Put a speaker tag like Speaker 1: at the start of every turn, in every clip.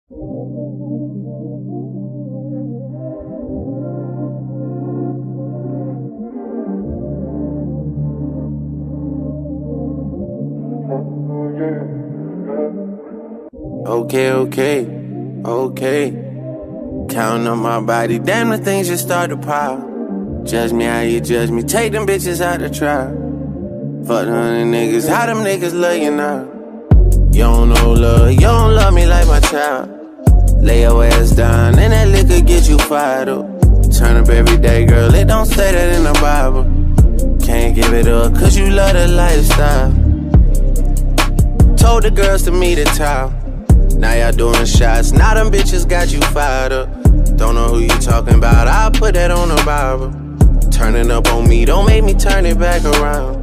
Speaker 1: Okay. Counting on my body, damn, the things just start to pile. Judge me how you judge me, take them bitches out the trial. Fuck them niggas, how them niggas love you now? You don't know love, you don't love me like my child. Lay your ass down, and that liquor get you fired up. Turn up every day, girl, it don't say that in the Bible. Can't give it up, cause you love the lifestyle. Told the girls to meet at town. Now y'all doing shots, now them bitches got you fired up. Don't know who you talking about, I'll put that on the Bible. Turning up on me, don't make me turn it back around.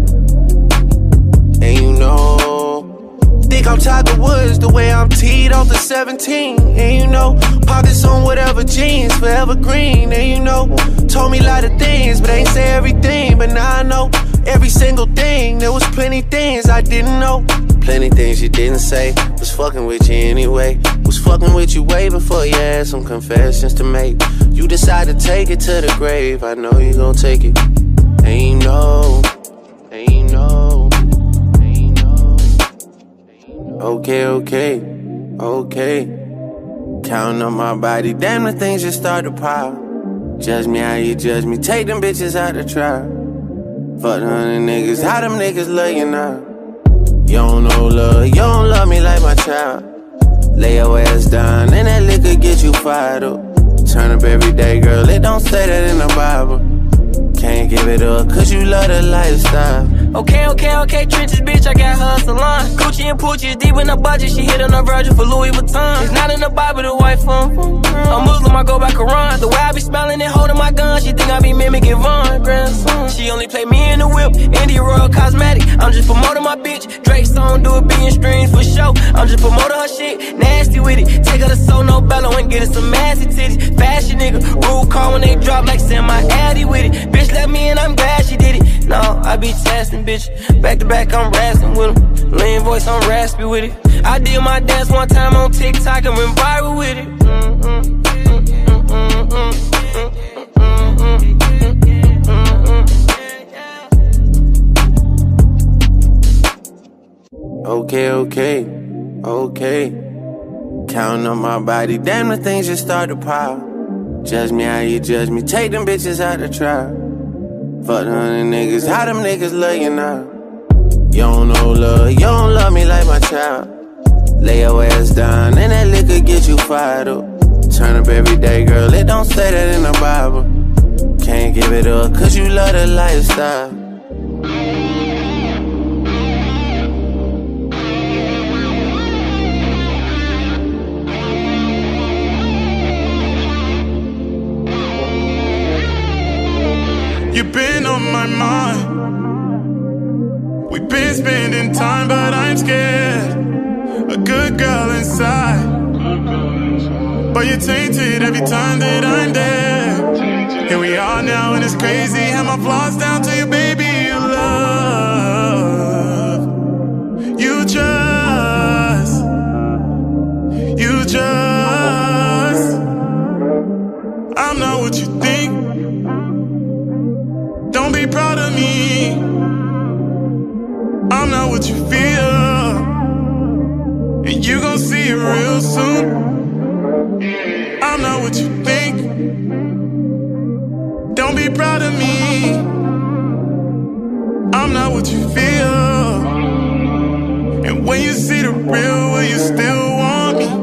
Speaker 1: And you know, think I'm Tiger Woods the way I'm teed off the 17. And you know, pockets on whatever jeans, forever green. And you know, told me a lot of things, but ain't say everything. But now I know every single thing. There was plenty things I didn't know. Plenty things you didn't say. Was fucking with you anyway. Was fucking with you way before you had some confessions to make. You decided to take it to the grave. I know you gon' take it. And you know. Okay. Counting on my body, damn, the things just start to pile. Judge me how you judge me, take them bitches out the trial. Fuck them niggas, how them niggas love you now? You don't know love, you don't love me like my child. Lay your ass down, and that liquor get you fired up. Turn up every day, girl, it don't say that in the Bible. Can't give it up, cause you love the lifestyle.
Speaker 2: Okay, trenches, bitch, I got her a salon. Gucci and Poochie is deep in the budget, she hit on a Virgin for Louis Vuitton. It's not in the Bible, the white phone. A Muslim, I go by Quran. The way I be smiling and holding my gun, she think I be mimicking Von grandson. She only play me in the whip, India Royal Cosmetic. I'm just promoting my bitch, Drake song, do a billion streams for show. I'm just promoting her shit, nasty with it. Take her to Sono Bello and get her some massy titties. Fashion nigga, rule call when they drop like semi-addy with it. Bitch let me in, I'm glad she did it. No, I be testing, bitch. Back to back, I'm rasping with them. Lean voice, I'm raspy with it. I did my dance one time on TikTok and went viral with it.
Speaker 1: Okay. Counting on my body, damn, the things just start to pile. Judge me how you judge me, take them bitches out the trial. Fuck them niggas, how them niggas love you now? You don't know love, you don't love me like my child. Lay your ass down, and that liquor get you fired up. Turn up every day, girl, it don't say that in the Bible. Can't give it up, cause you love the lifestyle.
Speaker 3: You've been on my mind. We've been spending time, but I'm scared. A good girl inside, but you're tainted every time that I'm there. Here we are now, and it's crazy how my flaws down to you, baby. You love, you just. I'm not what you think. Don't be proud of me. I'm not what you feel, and you gon' see it real soon. I'm not what you think. Don't be proud of me. I'm not what you feel, and when you see the real, will you still want me?